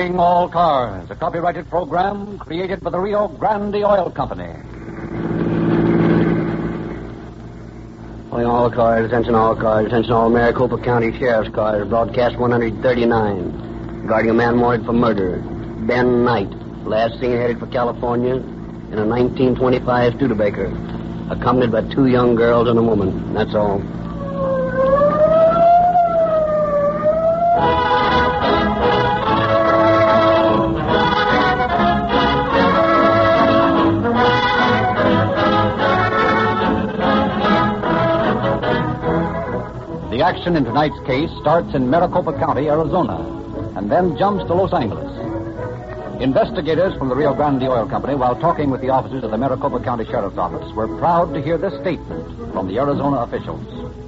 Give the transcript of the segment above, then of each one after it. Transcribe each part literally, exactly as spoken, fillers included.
Calling All Cars, a copyrighted program created by the Rio Grande Oil Company. Calling all cars, attention all cars, attention all Maricopa County Sheriff's cars, broadcast one thirty-nine. Regarding a man wanted for murder, Ben Knight, last seen headed for California in a nineteen twenty-five Studebaker, accompanied by two young girls and a woman. That's all. The action in tonight's case starts in Maricopa County, Arizona, and then jumps to Los Angeles. Investigators from the Rio Grande Oil Company, while talking with the officers of the Maricopa County Sheriff's Office, were proud to hear this statement from the Arizona officials.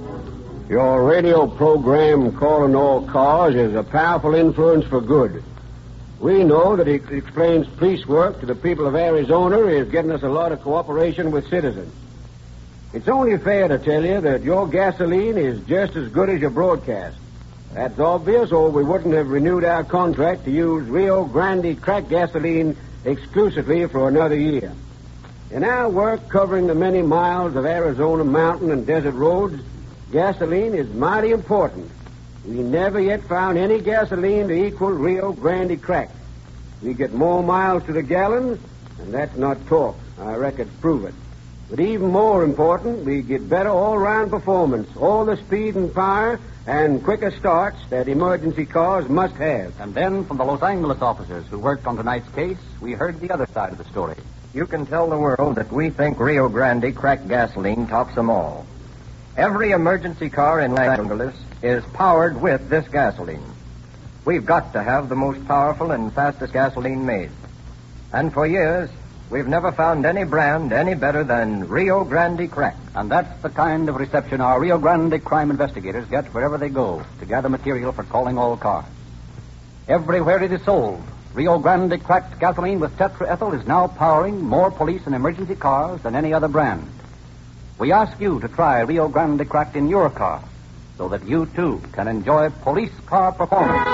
Your radio program, Calling All Cars, is a powerful influence for good. We know that it explains police work to the people of Arizona is getting us a lot of cooperation with citizens. It's only fair to tell you that your gasoline is just as good as your broadcast. That's obvious, or we wouldn't have renewed our contract to use Rio Grande crack gasoline exclusively for another year. In our work covering the many miles of Arizona mountain and desert roads, gasoline is mighty important. We never yet found any gasoline to equal Rio Grande crack. We get more miles to the gallon, and that's not talk. Our records prove it. But even more important, we get better all-round performance, all the speed and power and quicker starts that emergency cars must have. And then, from the Los Angeles officers who worked on tonight's case, we heard the other side of the story. You can tell the world that we think Rio Grande cracked gasoline tops them all. Every emergency car in Los Angeles is powered with this gasoline. We've got to have the most powerful and fastest gasoline made. And for years, we've never found any brand any better than Rio Grande crack. And that's the kind of reception our Rio Grande crime investigators get wherever they go to gather material for Calling All Cars. Everywhere it is sold, Rio Grande cracked gasoline with tetraethyl is now powering more police and emergency cars than any other brand. We ask you to try Rio Grande cracked in your car so that you, too, can enjoy police car performance.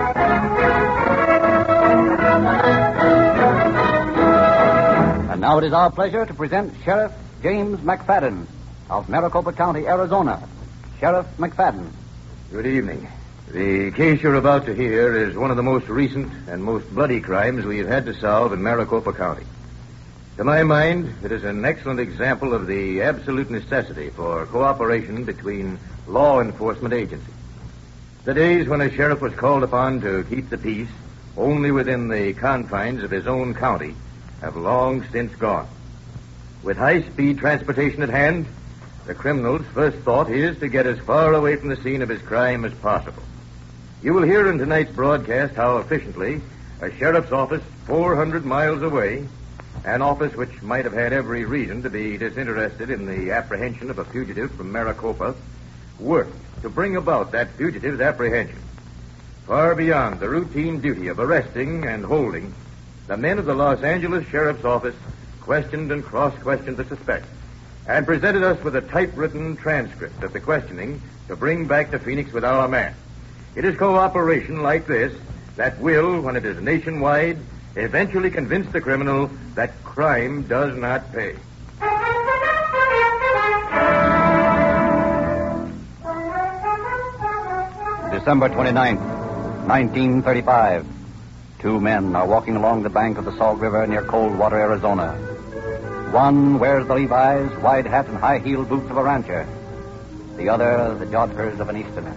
And now it is our pleasure to present Sheriff James McFadden of Maricopa County, Arizona. Sheriff McFadden. Good evening. The case you're about to hear is one of the most recent and most bloody crimes we've had to solve in Maricopa County. To my mind, it is an excellent example of the absolute necessity for cooperation between law enforcement agencies. The days when a sheriff was called upon to keep the peace only within the confines of his own county have long since gone. With high-speed transportation at hand, the criminal's first thought is to get as far away from the scene of his crime as possible. You will hear in tonight's broadcast how efficiently a sheriff's office four hundred miles away, an office which might have had every reason to be disinterested in the apprehension of a fugitive from Maricopa, worked to bring about that fugitive's apprehension. Far beyond the routine duty of arresting and holding, the men of the Los Angeles Sheriff's Office questioned and cross-questioned the suspect and presented us with a typewritten transcript of the questioning to bring back to Phoenix with our man. It is cooperation like this that will, when it is nationwide, eventually convince the criminal that crime does not pay. December twenty-ninth, nineteen thirty-five. Two men are walking along the bank of the Salt River near Coldwater, Arizona. One wears the Levi's, wide hat, and high-heeled boots of a rancher. The other, the jodhpurs of an Easterner.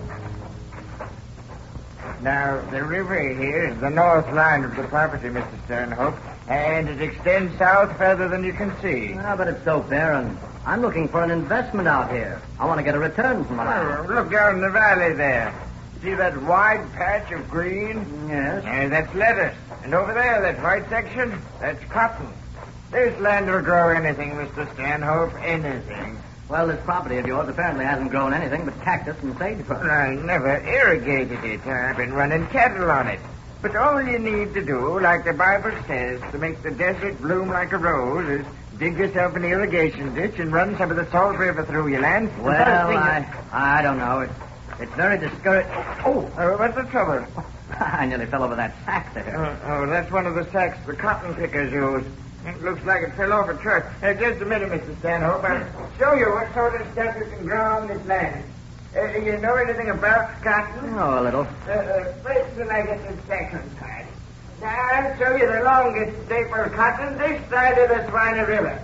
Now, the river here is the north line of the property, Mister Sternhope, and it extends south further than you can see. Ah, but it's so barren. I'm looking for an investment out here. I want to get a return from my Oh, look down the valley there. See that wide patch of green? Yes. Yeah, that's lettuce. And over there, that white section, that's cotton. This land will grow anything, Mister Stanhope, anything. Well, this property of yours apparently hasn't grown anything but cactus and sagebrush. I never irrigated it. I've been running cattle on it. But all you need to do, like the Bible says, to make the desert bloom like a rose is dig yourself an irrigation ditch and run some of the Salt River through your land. Well, I, I don't know. It, it's very discouraging. Oh, uh, what's the trouble? I nearly fell over that sack there. Oh, oh, that's one of the sacks the cotton pickers use. It looks like it fell off a truck. Uh, just a minute, Mister Stanhope. I'll show you what sort of stuff you can grow on this land. Uh, you know anything about cotton? Oh, a little. Uh, uh, wait till I get this sack untied. Now, I'll show you the longest staple cotton this side of the Swine River.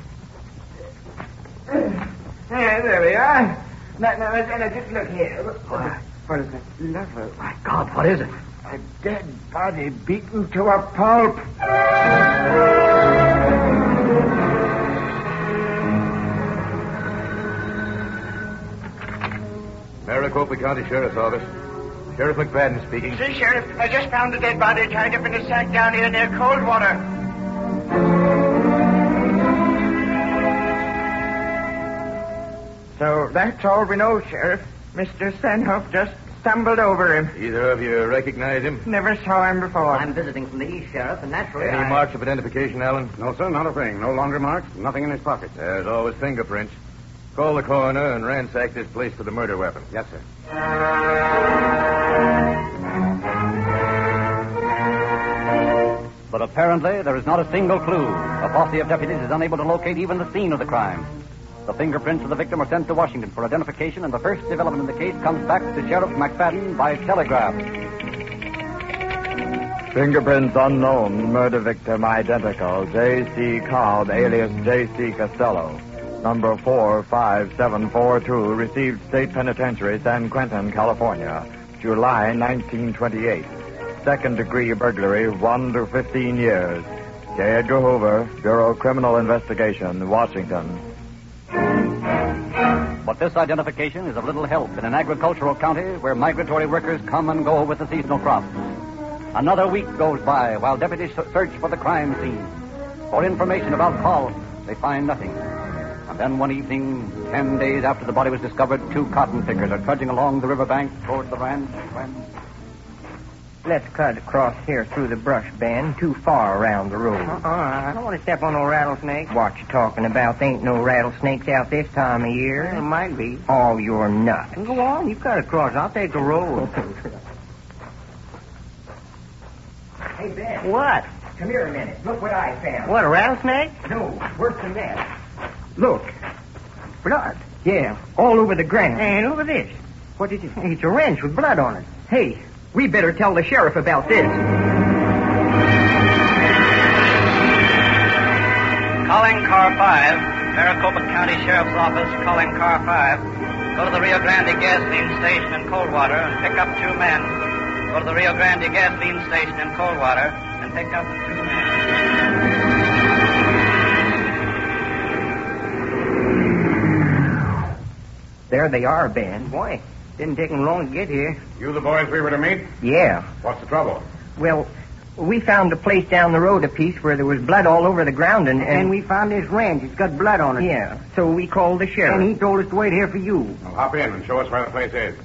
Yeah, there we are. Now, now, now just look here. What? What is it? Lovely. My God, what is it? A dead body beaten to a pulp. Maricopa County Sheriff's Office. Sheriff McFadden speaking. See, Sheriff, I just found a dead body tied up in a sack down here near Coldwater. So that's all we know, Sheriff. Mister Stanhope just stumbled over him. Either of you recognize him? Never saw him before. I'm visiting from the East, Sheriff, and naturally Any I... marks of identification, Allen? No, sir, not a thing. No longer marks. Nothing in his pockets. There's always fingerprints. Call the coroner and ransack this place for the murder weapon. Yes, sir. But apparently there is not a single clue. A posse of deputies is unable to locate even the scene of the crime. The fingerprints of the victim are sent to Washington for identification, and the first development in the case comes back to Sheriff McFadden by telegraph. Fingerprints unknown, murder victim identical, J C. Cobb, alias J C. Costello. Number four five seven four two, received State Penitentiary, San Quentin, California, July nineteen twenty-eight. Second degree burglary, one to fifteen years. J. Edgar Hoover, Bureau of Criminal Investigation, Washington. But this identification is of little help in an agricultural county where migratory workers come and go with the seasonal crops. Another week goes by while deputies search for the crime scene. For information about Cobb, they find nothing. And then one evening, ten days after the body was discovered, two cotton pickers are trudging along the riverbank toward the ranch when... Let's cut across here through the brush, Ben. Too far around the road. Uh-uh. I don't want to step on no rattlesnake. What you talking about? There ain't no rattlesnakes out this time of year. There might be. Oh, you're nuts. Go on. You cut across. I'll take the road. Hey, Ben. What? Come here a minute. Look what I found. What, a rattlesnake? No, worse than that. Look. Blood. Yeah, all over the ground. Hey, look at this. What did you... It's a wrench with blood on it. Hey, we better tell the sheriff about this. Calling Car five, Maricopa County Sheriff's Office, calling Car five. Go to the Rio Grande gasoline station in Coldwater and pick up two men. Go to the Rio Grande gasoline station in Coldwater and pick up two men. There they are, Ben. Boy, didn't take them long to get here. You the boys we were to meet? Yeah. What's the trouble? Well, we found a place down the road a piece where there was blood all over the ground, and... And we found this wrench. It's got blood on it. Yeah, so we called the sheriff. And he told us to wait here for you. Well, hop in and show us where the place is.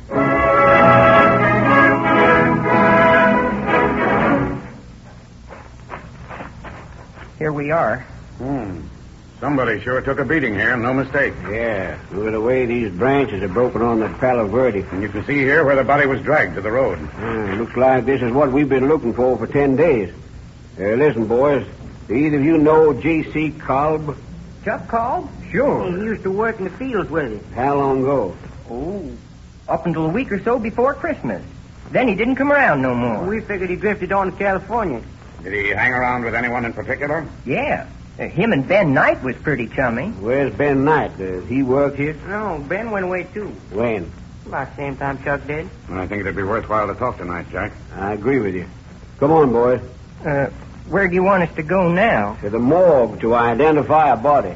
Here we are. Hmm. Somebody sure took a beating here, no mistake. Yeah, look at the way these branches are broken on the Palo Verde. And you can see here where the body was dragged to the road. Uh, looks like this is what we've been looking for for ten days. Uh, listen, boys, do either of you know J C. Cobb? Chuck Cobb? Sure. He used to work in the fields with him. How long ago? Oh, up until a week or so before Christmas. Then he didn't come around no more. We figured he drifted on to California. Did he hang around with anyone in particular? Yeah. Uh, him and Ben Knight was pretty chummy. Where's Ben Knight? Does he work here? No, Ben went away, too. When? About the same time Chuck did. I think it'd be worthwhile to talk tonight, Jack. I agree with you. Come on, boys. Uh, where do you want us to go now? To the morgue to identify a body.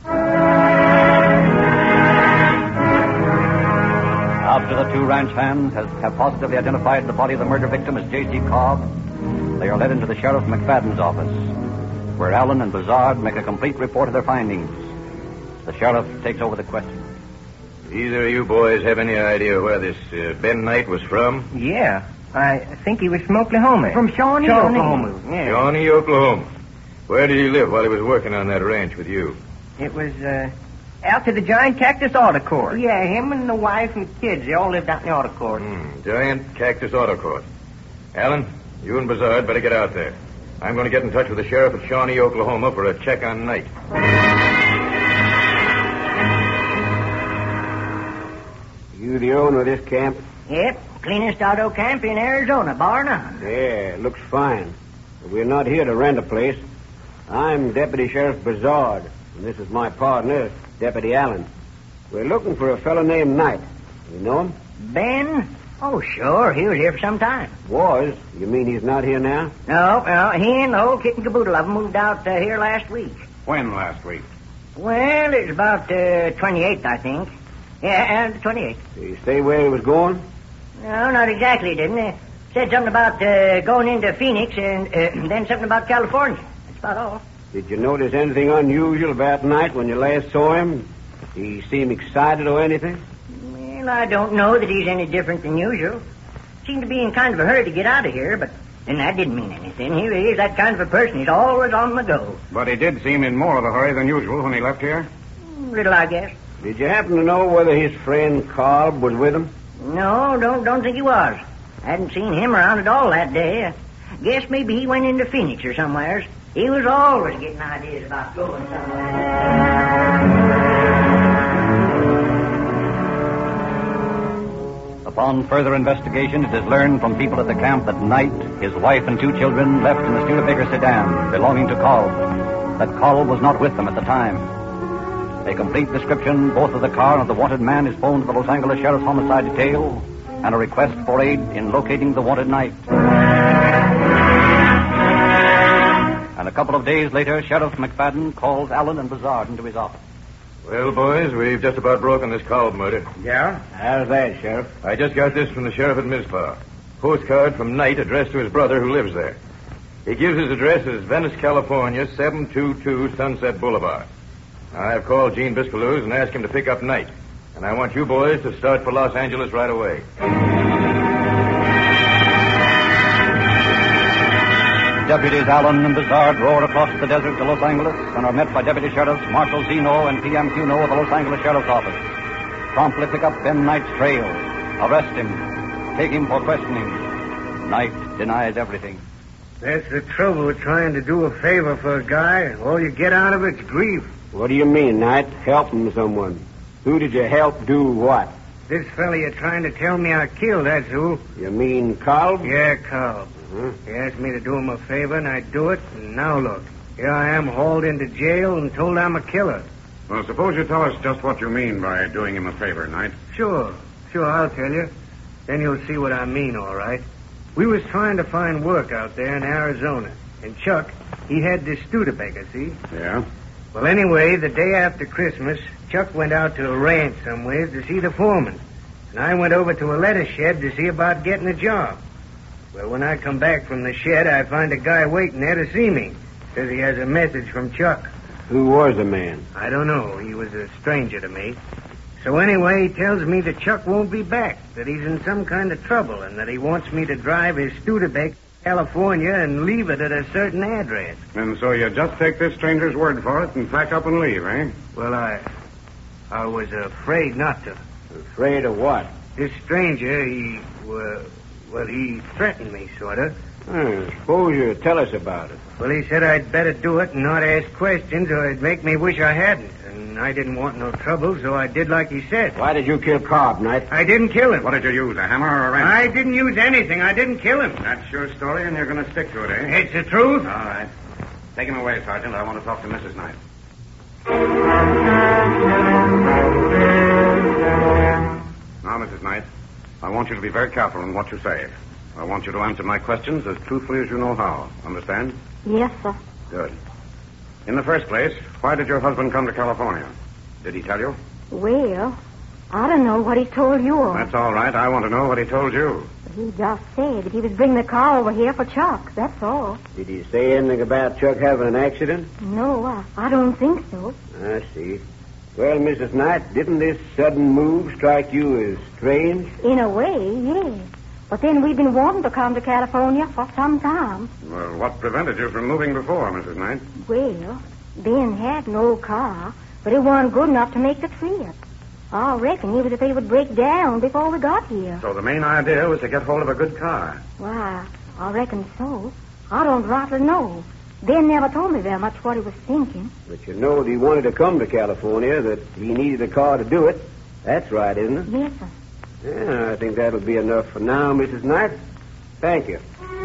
After the two ranch hands has, have positively identified the body of the murder victim as J C. Cobb, they are led into the Sheriff McFadden's office, where Allen and Bazard make a complete report of their findings. The sheriff takes over the question. Either of you boys have any idea where this uh, Ben Knight was from? Yeah, I think he was from Oklahoma. From Shawnee, Shawnee. Oklahoma. Yeah. Shawnee, Oklahoma. Where did he live while he was working on that ranch with you? It was uh, out to the Giant Cactus Auto Court. Yeah, him and the wife and kids, they all lived out in the auto court. Hmm, Giant Cactus Auto Court. Allen, you and Bazard better get out there. I'm going to get in touch with the sheriff at Shawnee, Oklahoma for a check on Knight. You the owner of this camp? Yep, cleanest auto camp in Arizona, bar none. Yeah, it looks fine. But we're not here to rent a place. I'm Deputy Sheriff Bazard, and this is my partner, Deputy Allen. We're looking for a fellow named Knight. You know him? Ben? Oh, sure. He was here for some time. Was? You mean he's not here now? No, no. He and the whole kit and caboodle of them moved out uh, here last week. When last week? Well, it's about uh, twenty-eighth, I think. Yeah, and twenty-eighth. Did he say where he was going? No, not exactly, didn't he? Said something about uh, going into Phoenix and uh, then something about California. That's about all. Did you notice anything unusual about Knight when you last saw him? Did he seem excited or anything? Well, I don't know that he's any different than usual. Seemed to be in kind of a hurry to get out of here, but then that didn't mean anything. He is that kind of a person. He's always on the go. But he did seem in more of a hurry than usual when he left here. Little, I guess. Did you happen to know whether his friend Carl was with him? No, don't don't think he was. Hadn't seen him around at all that day. Guess maybe he went into Phoenix or somewheres. He was always getting ideas about going somewhere. Upon further investigation, it is learned from people at the camp that Knight, his wife, and two children left in the Studebaker sedan belonging to Carl. That Carl was not with them at the time. A complete description both of the car and of the wanted man is phoned to the Los Angeles Sheriff's Homicide Detail, and a request for aid in locating the wanted Knight. And a couple of days later, Sheriff McFadden calls Allen and Bazard into his office. Well, boys, we've just about broken this Kolb murder. Yeah? How's that, Sheriff? I just got this from the sheriff at Mizpah. Postcard from Knight addressed to his brother who lives there. He gives his address as Venice, California, seven two two Sunset Boulevard. I've called Gene Biscaluz and asked him to pick up Knight. And I want you boys to start for Los Angeles right away. Deputies Allen and Bazard roar across the desert to Los Angeles and are met by Deputy Sheriffs Marshal Zeno and P M Cuno of the Los Angeles Sheriff's Office. Promptly pick up Ben Knight's trail, arrest him, take him for questioning. Knight denies everything. That's the trouble with trying to do a favor for a guy. All you get out of it's grief. What do you mean, Knight? Helping someone. Who did you help do what? This fella you're trying to tell me I killed, that's who. You mean Carl? Yeah, Carl. Uh-huh. He asked me to do him a favor, and I do it, and now look. Here I am hauled into jail and told I'm a killer. Well, suppose you tell us just what you mean by doing him a favor, Knight. Sure. Sure, I'll tell you. Then you'll see what I mean, all right. We was trying to find work out there in Arizona. And Chuck, he had this Studebaker, see? Yeah? Well, anyway, the day after Christmas, Chuck went out to a ranch somewhere to see the foreman. And I went over to a lettuce shed to see about getting a job. Well, when I come back from the shed, I find a guy waiting there to see me. Says he has a message from Chuck. Who was the man? I don't know. He was a stranger to me. So anyway, he tells me that Chuck won't be back, that he's in some kind of trouble, and that he wants me to drive his Studebaker to California and leave it at a certain address. And so you just take this stranger's word for it and pack up and leave, eh? Well, I... I was afraid not to. Afraid of what? This stranger, he... Uh, well, he threatened me, sort of. I suppose you tell us about it. Well, he said I'd better do it and not ask questions, or it'd make me wish I hadn't. And I didn't want no trouble, so I did like he said. Why did you kill Cobb, Knight? I didn't kill him. What did you use, a hammer or a wrench? I didn't use anything. I didn't kill him. That's your story, and you're going to stick to it, eh? It's the truth. All right. Take him away, Sergeant. I want to talk to Missus Knight. Now, Missus Knight, I want you to be very careful in what you say. I want you to answer my questions as truthfully as you know how. Understand? Yes, sir. Good. In the first place, why did your husband come to California? Did he tell you? Well, I don't know what he told you all. That's all right. I want to know what he told you. He just said that he was bringing the car over here for Chuck. That's all. Did he say anything about Chuck having an accident? No, I, I don't think so. I see. Well, Missus Knight, didn't this sudden move strike you as strange? In a way, yes. But then we've been wanting to come to California for some time. Well, what prevented you from moving before, Missus Knight? Well, Ben had an old car, but it wasn't good enough to make the trip. I reckon he was afraid it would break down before we got here. So the main idea was to get hold of a good car. Why, I reckon so. I don't rightly know. Ben never told me very much what he was thinking. But you know that he wanted to come to California, that he needed a car to do it. That's right, isn't it? Yes, sir. Yeah, I think that'll be enough for now, Missus Knight. Thank you.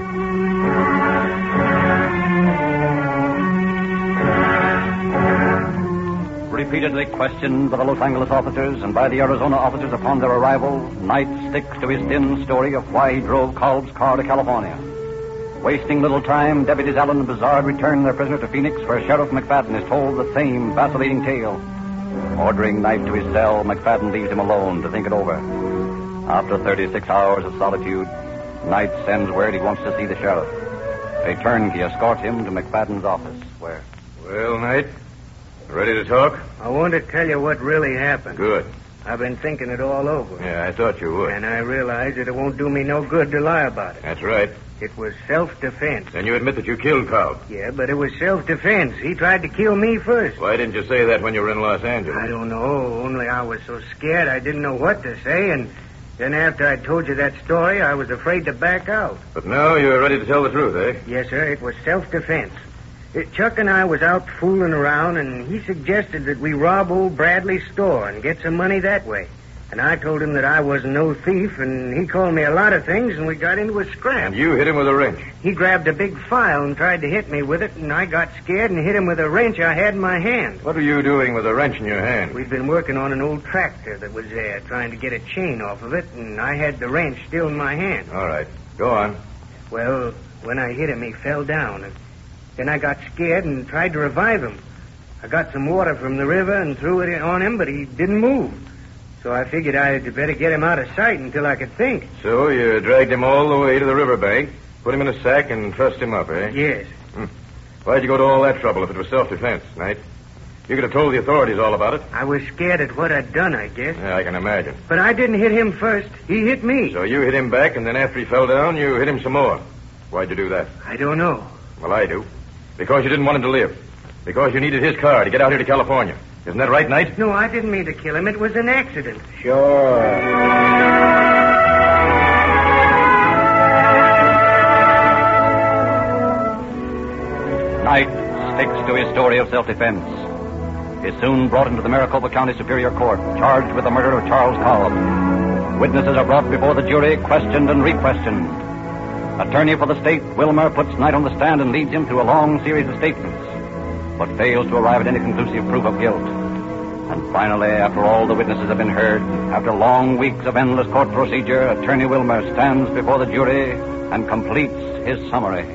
Repeatedly questioned by the Los Angeles officers and by the Arizona officers upon their arrival, Knight sticks to his thin story of why he drove Kolb's car to California. Wasting little time, deputies Allen and Bizard return their prisoner to Phoenix, where Sheriff McFadden is told the same vacillating tale. Ordering Knight to his cell, McFadden leaves him alone to think it over. After thirty-six hours of solitude, Knight sends word he wants to see the sheriff. A turnkey escorts him to McFadden's office, where... Well, Knight, ready to talk? I want to tell you what really happened. Good. I've been thinking it all over. Yeah, I thought you would. And I realize that it won't do me no good to lie about it. That's right. It was self-defense. Then you admit that you killed Kolb. Yeah, but it was self-defense. He tried to kill me first. Why didn't you say that when you were in Los Angeles? I don't know. Only I was so scared I didn't know what to say, and then after I told you that story, I was afraid to back out. But now you're ready to tell the truth, eh? Yes, sir. It was self-defense. Uh, Chuck and I was out fooling around, and he suggested that we rob old Bradley's store and get some money that way. And I told him that I wasn't no thief, and he called me a lot of things, and we got into a scrap. And you hit him with a wrench. He grabbed a big file and tried to hit me with it, and I got scared and hit him with a wrench I had in my hand. What were you doing with a wrench in your hand? We'd been working on an old tractor that was there, trying to get a chain off of it, and I had the wrench still in my hand. All right. Go on. Well, when I hit him, he fell down, and then I got scared and tried to revive him. I got some water from the river and threw it on him, but he didn't move. So I figured I'd better get him out of sight until I could think. So you dragged him all the way to the riverbank, put him in a sack, and trussed him up, eh? Yes. Hmm. Why'd you go to all that trouble if it was self-defense, Knight? You could have told the authorities all about it. I was scared at what I'd done, I guess. Yeah, I can imagine. But I didn't hit him first. He hit me. So you hit him back, and then after he fell down, you hit him some more. Why'd you do that? I don't know. Well, I do. Because you didn't want him to live. Because you needed his car to get out here to California. Isn't that right, Knight? No, I didn't mean to kill him. It was an accident. Sure. Knight sticks to his story of self-defense. Is soon brought into the Maricopa County Superior Court, charged with the murder of Charles Kolb. Witnesses are brought before the jury, questioned and re-questioned. Attorney for the state, Wilmer, puts Knight on the stand and leads him through a long series of statements, but fails to arrive at any conclusive proof of guilt. And finally, after all the witnesses have been heard, after long weeks of endless court procedure, Attorney Wilmer stands before the jury and completes his summary.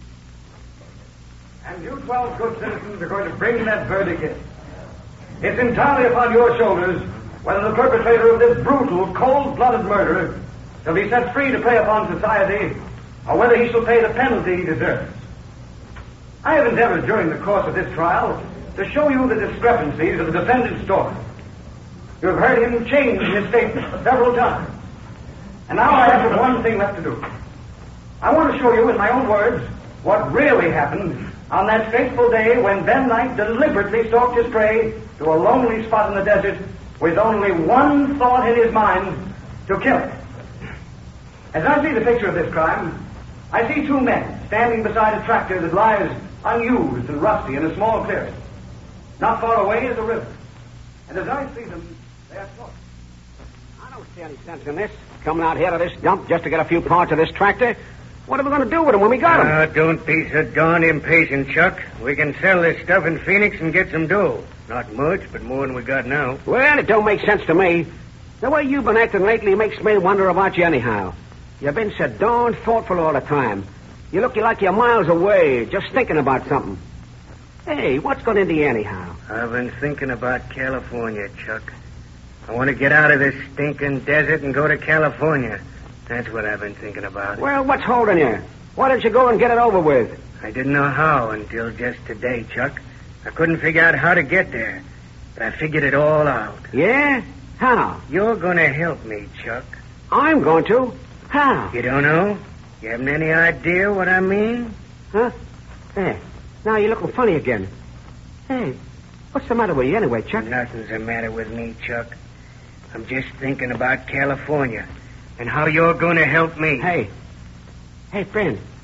And you twelve good citizens are going to bring that verdict in. It's entirely upon your shoulders whether the perpetrator of this brutal, cold-blooded murder shall be set free to prey upon society, or whether he shall pay the penalty he deserves. I have endeavored during the course of this trial to show you the discrepancies of the defendant's story. You have heard him change his statement several times. And now I have but one thing left to do. I want to show you in my own words what really happened on that fateful day when Ben Knight deliberately stalked his prey to a lonely spot in the desert with only one thought in his mind: to kill it. As I see the picture of this crime, I see two men standing beside a tractor that lies unused and rusty in a small clearing. Not far away is a river. And as I see them, they are talking. I don't see any sense in this. Coming out here to this dump just to get a few parts of this tractor. What are we going to do with him when we got him? Uh, don't be so darned impatient, Chuck. We can sell this stuff in Phoenix and get some dough. Not much, but more than we got now. Well, it don't make sense to me. The way you've been acting lately makes me wonder about you anyhow. You've been so darn thoughtful all the time. You look like you're miles away, just thinking about something. Hey, what's going into you anyhow? I've been thinking about California, Chuck. I want to get out of this stinking desert and go to California. That's what I've been thinking about. Well, what's holding you? Why don't you go and get it over with? I didn't know how until just today, Chuck. I couldn't figure out how to get there. But I figured it all out. Yeah? How? You're going to help me, Chuck. I'm going to? How? You don't know? You haven't any idea what I mean? Huh? Hey, now you're looking funny again. Hey, what's the matter with you anyway, Chuck? Nothing's the matter with me, Chuck. I'm just thinking about California and how you're going to help me. Hey, hey, friend,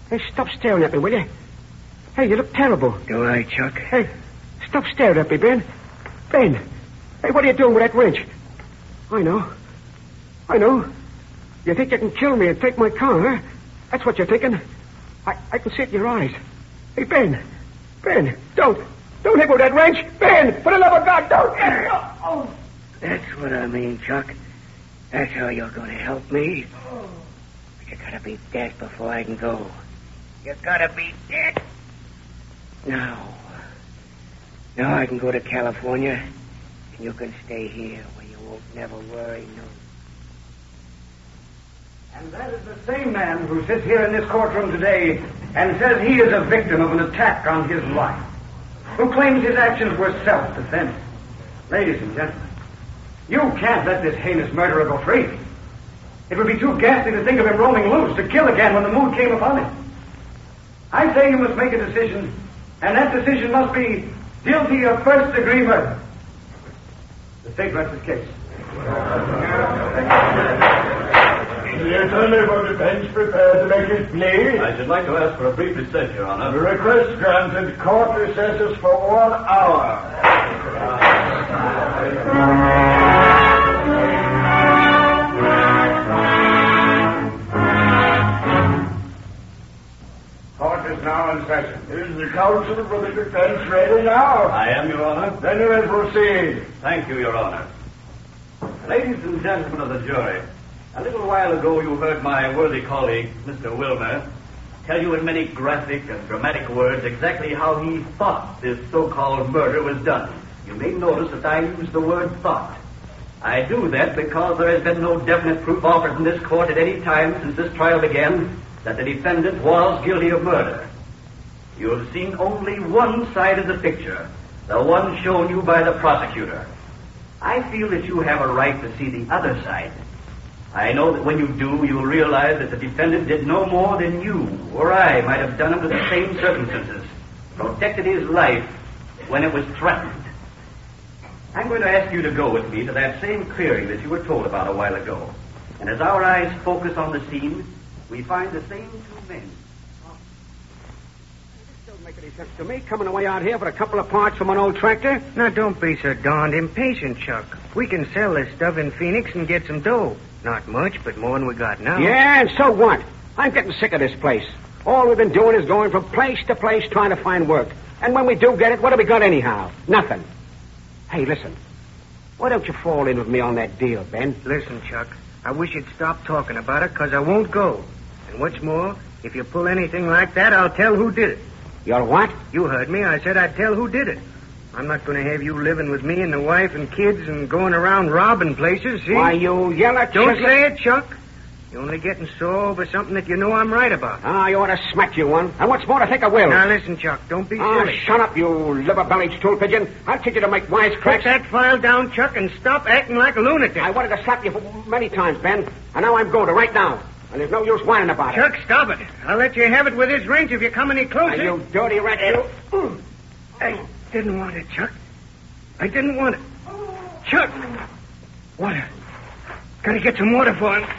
Hey, stop staring at me, will you? Hey, you look terrible. Do I, Chuck? Hey, stop staring at me, Ben. Ben. Hey, what are you doing with that wrench? I know. I know. You think you can kill me and take my car, huh? That's what you're thinking. I, I can see it in your eyes. Hey, Ben. Ben, don't. Don't hit me with that wrench. Ben, for the love of God, don't. Oh. That's what I mean, Chuck. That's how you're going to help me. But you gotta be dead before I can go. You gotta be dead. Now. Now I can go to California, and you can stay here where you won't never worry no. And that is the same man who sits here in this courtroom today and says he is a victim of an attack on his life, who claims his actions were self-defense. Ladies and gentlemen, you can't let this heinous murderer go free. It would be too ghastly to think of him roaming loose to kill again when the mood came upon him. I say you must make a decision, and that decision must be guilty of first-degree murder. The state rests its case. The attorney for defense prepared to make his plea. I should like to ask for a brief recess, Your Honor. The request granted. Court recesses for one hour. Court is now in session. Is the counsel for the defense ready now? I am, Your Honor. Then you may proceed. Thank you, Your Honor. Ladies and gentlemen of the jury, a little while ago you heard my worthy colleague, Mister Wilmer, tell you in many graphic and dramatic words exactly how he thought this so-called murder was done. You may notice that I use the word thought. I do that because there has been no definite proof offered in this court at any time since this trial began that the defendant was guilty of murder. You have seen only one side of the picture, the one shown you by the prosecutor. I feel that you have a right to see the other side. I know that when you do, you will realize that the defendant did no more than you or I might have done under the same circumstances, protected his life when it was threatened. I'm going to ask you to go with me to that same clearing that you were told about a while ago. And as our eyes focus on the scene, we find the same two men. This don't make any sense to me, coming away out here for a couple of parts from an old tractor. Now, don't be so darned impatient, Chuck. We can sell this stuff in Phoenix and get some dough. Not much, but more than we got now. Yeah, and so what? I'm getting sick of this place. All we've been doing is going from place to place trying to find work. And when we do get it, what have we got anyhow? Nothing. Hey, listen. Why don't you fall in with me on that deal, Ben? Listen, Chuck. I wish you'd stop talking about it, because I won't go. And what's more, if you pull anything like that, I'll tell who did it. You're what? You heard me. I said I'd tell who did it. I'm not going to have you living with me and the wife and kids and going around robbing places, see? Why, you yeller... Don't say it, Chuck. You're only getting sore over something that you know I'm right about. Ah, you ought to smack you one. And what's more, to think I will. Now, listen, Chuck. Don't be Oh, silly. shut up, you liver-bellied stool pigeon. I'll teach you to make wisecracks. Put that file down, Chuck, and stop acting like a lunatic. I wanted to slap you many times, Ben. And now I'm going to, right now. And there's no use whining about Chuck, it. Chuck, stop it. I'll let you have it with this wrench if you come any closer. Now, you dirty rat, you... I didn't want it, Chuck. I didn't want it. Chuck! Water. Gotta get some water for him.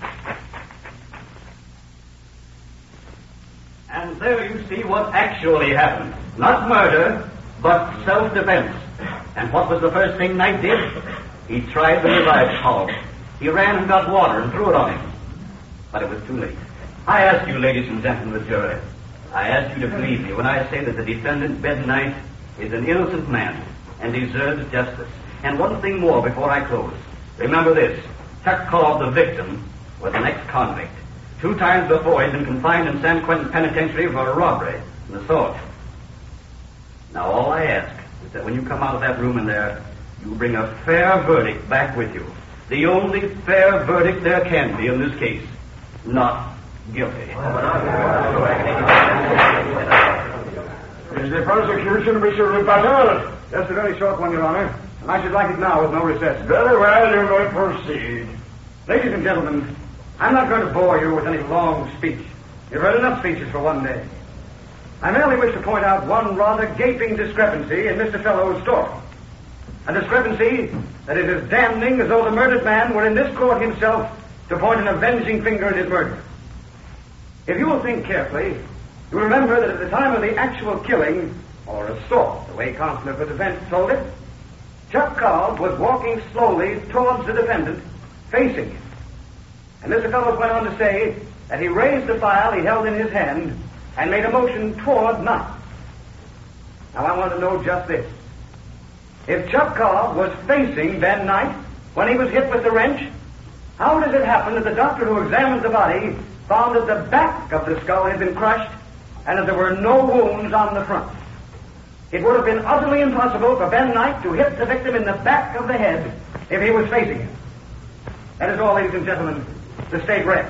And there you see what actually happened. Not murder, but self-defense. And what was the first thing Knight did? He tried to revive Paul. He ran and got water and threw it on him. But it was too late. I ask you, ladies and gentlemen of the jury, I ask you to believe me when I say that the defendant, Ben Knight, is an innocent man and deserves justice. And one thing more before I close. Remember this. Chuck called the victim was an ex-convict. Two times before, he'd been confined in San Quentin Penitentiary for a robbery and assault. Now, all I ask is that when you come out of that room in there, you bring a fair verdict back with you. The only fair verdict there can be in this case. Not guilty. Is the prosecution wish a rebuttal? Just a very short one, Your Honor. And I should like it now with no recess. Very well, you may proceed. Ladies and gentlemen, I'm not going to bore you with any long speech. You've heard enough speeches for one day. I merely wish to point out one rather gaping discrepancy in Mister Fellowes' story. A discrepancy that is as damning as though the murdered man were in this court himself to point an avenging finger at his murder. If you will think carefully, you will remember that at the time of the actual killing, or assault, the way Counselor for Defense told it, Chuck Cobb was walking slowly towards the defendant, facing him. And Mister Fellows went on to say that he raised the file he held in his hand and made a motion toward Knight. Now I want to know just this. If Chuck Cobb was facing Ben Knight when he was hit with the wrench, how does it happen that the doctor who examined the body found that the back of the skull had been crushed and that there were no wounds on the front? It would have been utterly impossible for Ben Knight to hit the victim in the back of the head if he was facing him. That is all, ladies and gentlemen. The state rep.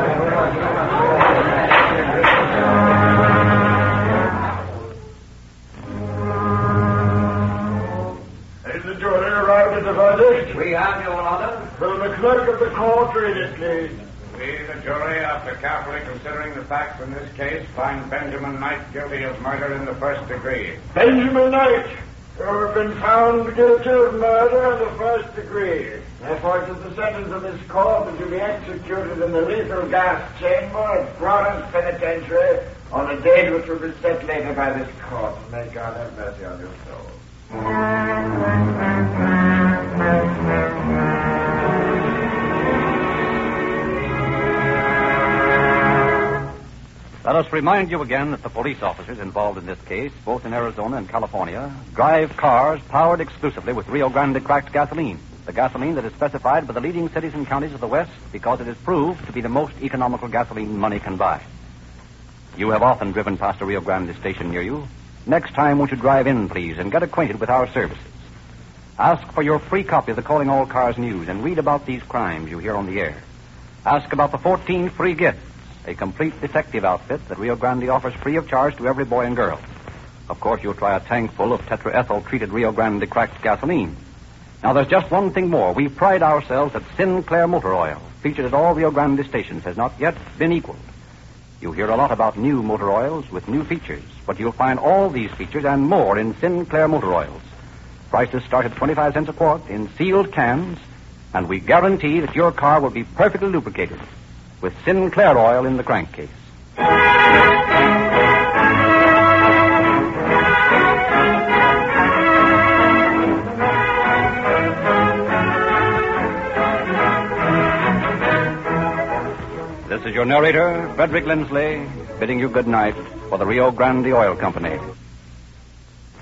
Has the jury arrived at the verdict? We have, Your Honor. Will the clerk of the court read it, please? We, the jury, after carefully considering the facts in this case, find Benjamin Knight guilty of murder in the first degree. Benjamin Knight, you have been found guilty of murder in the first degree. Therefore, it is the sentence of this court that you be executed in the lethal gas chamber at Providence Penitentiary on a date which will be set later by this court. May God have mercy on your soul. Let us remind you again that the police officers involved in this case, both in Arizona and California, drive cars powered exclusively with Rio Grande cracked gasoline, the gasoline that is specified by the leading cities and counties of the West because it is proved to be the most economical gasoline money can buy. You have often driven past a Rio Grande station near you. Next time, won't you drive in, please, and get acquainted with our services? Ask for your free copy of the Calling All Cars News and read about these crimes you hear on the air. Ask about the fourteen free gifts, a complete detective outfit that Rio Grande offers free of charge to every boy and girl. Of course, you'll try a tank full of tetraethyl-treated Rio Grande cracked gasoline. Now, there's just one thing more. We pride ourselves that Sinclair Motor Oil, featured at all Rio Grande stations, has not yet been equaled. You hear a lot about new motor oils with new features, but you'll find all these features and more in Sinclair Motor Oils. Prices start at twenty-five cents a quart in sealed cans, and we guarantee that your car will be perfectly lubricated with Sinclair oil in the crankcase. This is your narrator, Frederick Lindsley, bidding you good night for the Rio Grande Oil Company.